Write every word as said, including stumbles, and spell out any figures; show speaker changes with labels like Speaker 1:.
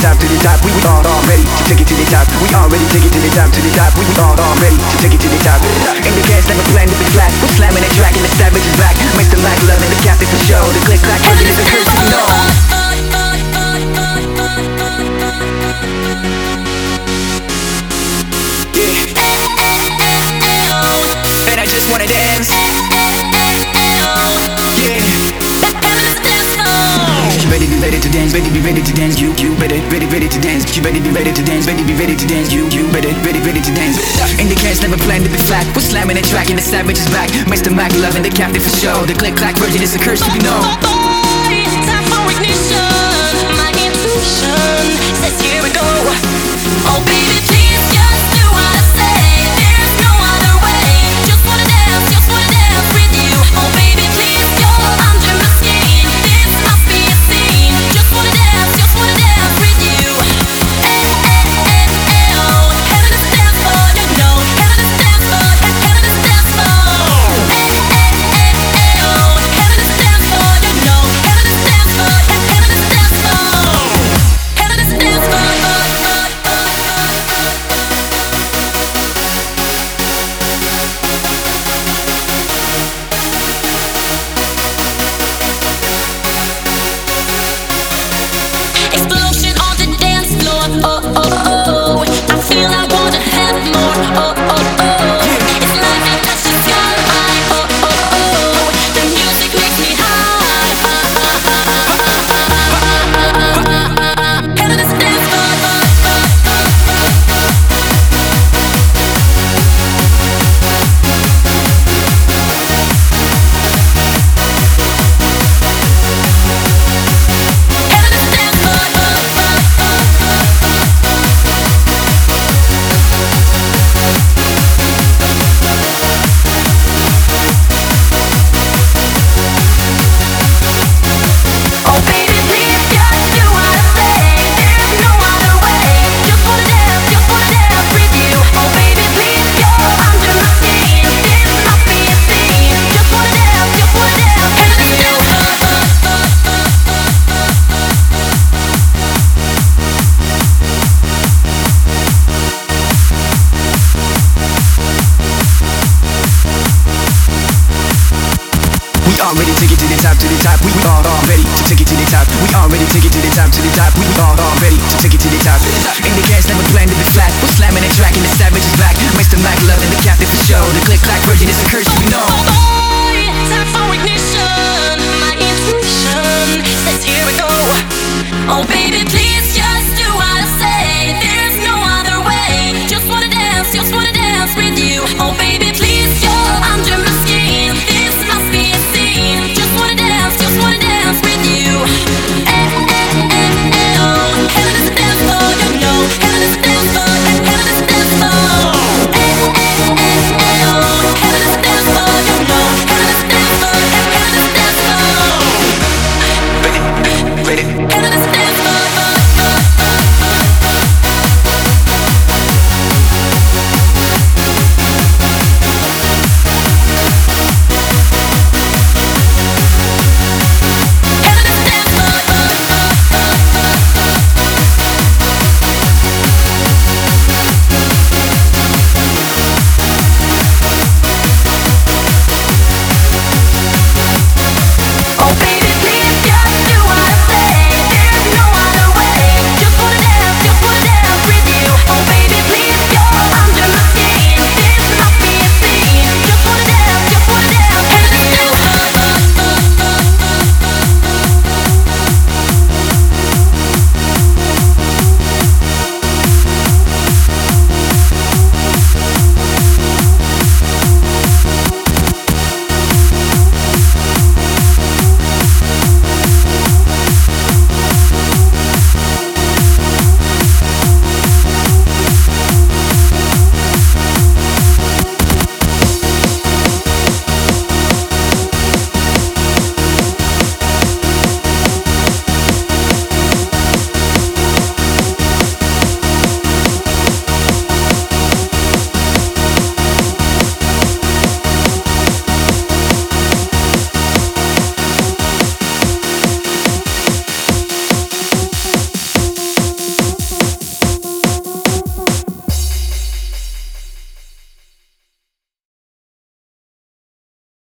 Speaker 1: top, to the top. We are all ready to take it to the top. We already take it to the top, to the top. We are all ready to take it to the top. In the gas, never plan to be flat. We're slamming and tracking the savage is back. Makes the light love and the captain for show. The click clack, everything is a curse to know. And I just wanna dance. You better be ready to dance, better be ready to dance. You, you better, ready, ready to dance. You better be ready to dance, better be ready to dance. You, you better, ready, ready to dance. In the cast, never planned to be flat. We're slamming and tracking the savage is back. Mister Mac loving the captain for show. The click clack version is a curse to be known.
Speaker 2: Boy, time for ignition. My intuition says here we go. Oh baby, please just do what I say. There's no other way. Just wanna dance, just wanna dance with you. Oh baby, please, you're under my skin. This must be a scene. Just wanna dance, just wanna dance with you. Hey, hey, hey, hey, oh. Head of this dance floor, you know. Head of this dance floor, head, head of this dance floor. Hey, hey, hey, hey, oh. Head of this dance floor, you know. Head of this dance floor, head, head of this dance floor. Head of this dance floor. Explosion on the dance floor. Oh, oh, oh. I feel I wanna have more. Oh, oh, oh. It's like it touches your eye. Oh, oh, oh. The music makes me high. Head of this dance floor. Oh baby, please just do what I say. There's no other way. Just wanna dance, just wanna dance with you. Oh baby, please, you're under my skin. This must be a scene. Just wanna dance, just wanna dance. Head of this dance
Speaker 1: We already take it to the top, to the top. We are all ready to take it to the top. We already take it to the top, to the top. We are all ready to take it to the top. In the gas, never planned to be flat. We're slamming and tracking the savage is